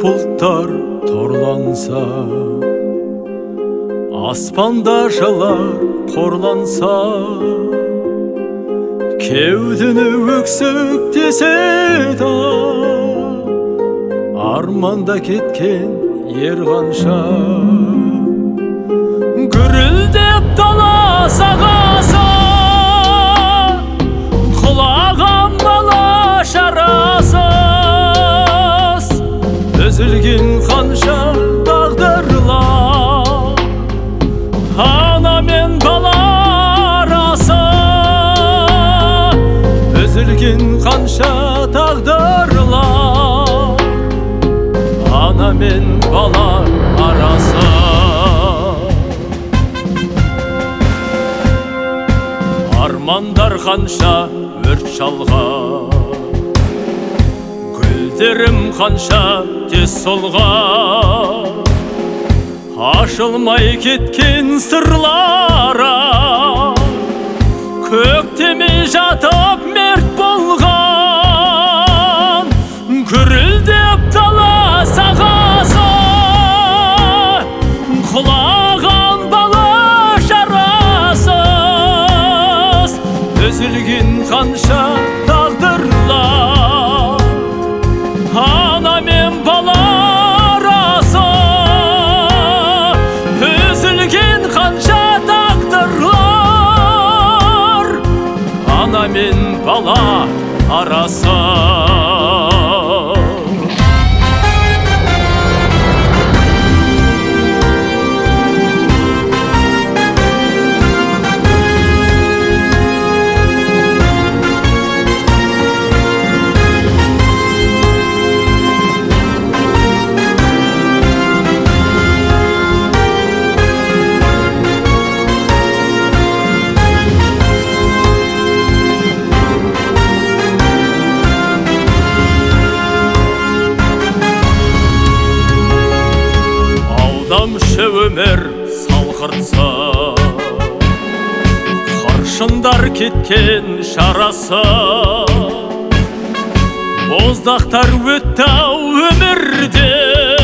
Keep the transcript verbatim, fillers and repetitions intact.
бұлттар торланса, аспанда жалар қорланса, кеудені өксіктесе да, арманда кеткен ер қанша. Гүрілдеп дала сағасы, құлаған бала шарасыз, үзілген қанша тағдырлар, ана мен бала арасы, үзілген қанша тағдырлар, ана мен бала арасы. Армандар қанша өрт шалған, гүлдерім қанша тез солған, ашылмай кеткен сырлара, көктемей жатып мерт болған. Гүрілдеп дала сағасы, құлаған бала шарасыз, үзілген қанша тағдырлар, ана мен бала арасы, үзілген қанша тағдырлар, ана мен бала арасы. Алдамшы өмір салғыртса, қаршындар кеткен шарасы, боздақтар өтті өмірде,